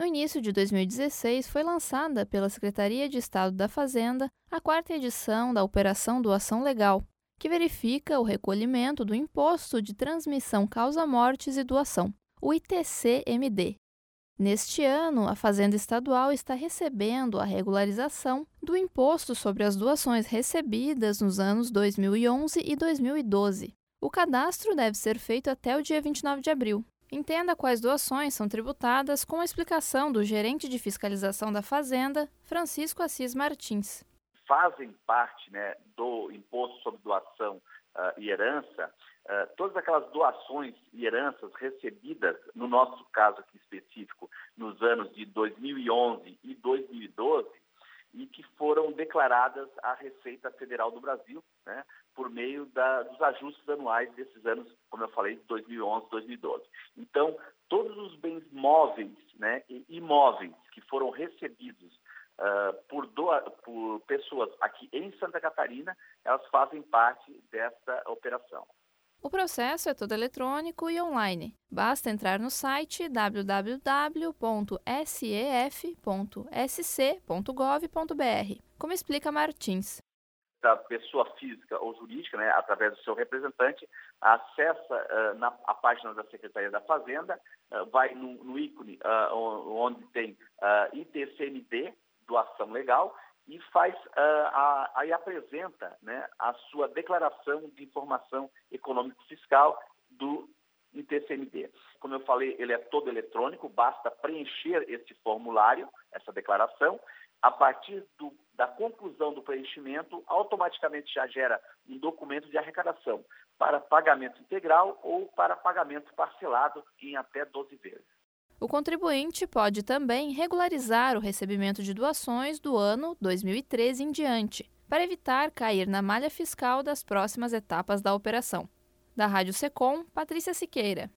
início de 2016, foi lançada pela Secretaria de Estado da Fazenda a 4ª edição da Operação Doação Legal, que verifica o recolhimento do Imposto de Transmissão Causa-Mortes e Doação, o ITCMD. Neste ano, a Fazenda Estadual está recebendo a regularização do imposto sobre as doações recebidas nos anos 2011 e 2012. O cadastro deve ser feito até o dia 29 de abril. Entenda quais doações são tributadas com a explicação do gerente de fiscalização da Fazenda, Francisco Assis Martins. Fazem parte, do imposto sobre doação e herança, todas aquelas doações e heranças recebidas, no nosso caso aqui específico, nos anos de 2011 e 2012, e que foram declaradas à Receita Federal do Brasil, por meio dos ajustes anuais desses anos, como eu falei, de 2011 e 2012. Então, todos os bens móveis e imóveis que foram recebidos por pessoas aqui em Santa Catarina, elas fazem parte dessa operação. O processo é todo eletrônico e online. Basta entrar no site www.sef.sc.gov.br, como explica Martins. A pessoa física ou jurídica, através do seu representante, acessa a página da Secretaria da Fazenda, vai no ícone onde tem ITCMD, doação legal, e aí apresenta a sua declaração de informação econômico-fiscal do ITCMD. Como eu falei, ele é todo eletrônico, basta preencher esse formulário, essa declaração. A partir da conclusão do preenchimento, automaticamente já gera um documento de arrecadação para pagamento integral ou para pagamento parcelado em até 12 vezes. O contribuinte pode também regularizar o recebimento de doações do ano 2013 em diante, para evitar cair na malha fiscal das próximas etapas da operação. Da Rádio Secom, Patrícia Siqueira.